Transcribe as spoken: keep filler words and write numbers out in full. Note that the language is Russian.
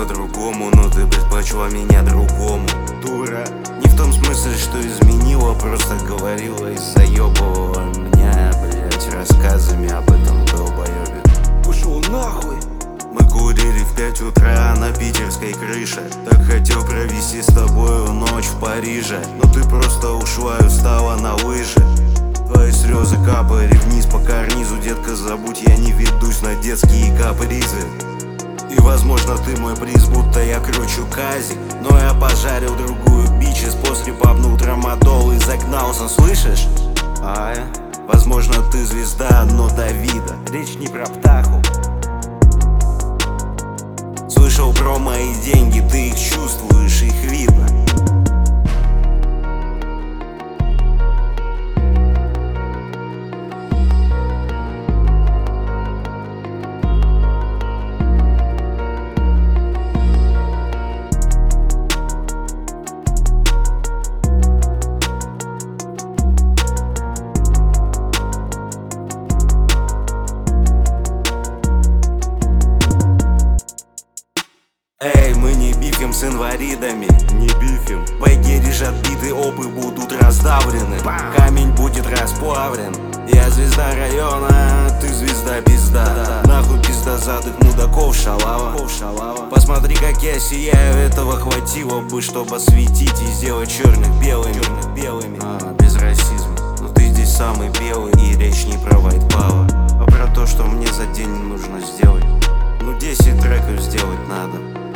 по-другому, но ты предпочла меня другому. Дура, не в том смысле, что изменила, просто говорила и заебывала меня, блять, рассказами об этом долбоебе. Пошел нахуй. Мы курили в пять утра на питерской крыше. Так хотел провести с тобою ночь в Париже, но ты просто ушла и устала на лыжи. Твои слезы капали вниз по карнизу. Детка, забудь, я не ведусь на детские капризы. И возможно ты мой приз, будто я кручу казик. Но я пожарил другую бичес, после попнул трамадол и загнался, слышишь? А, возможно ты звезда, но Давида. Речь не про птаху. Слышал про мои деньги, ты их чувствуешь, их видно. Эй, мы не бифим с инвалидами, не бифим. Байки решат биты, опы будут раздавлены. Камень будет расплавлен. Я звезда района, ты звезда пизда. Нахуй пиздозадых мудаков шалава. Посмотри, как я сияю, этого хватило бы, чтобы осветить и сделать черных белыми. А, без расизма. Но ты здесь самый белый, и речь не про white power, а про то, что мне за день нужно сделать. Ну десять треков сделать надо.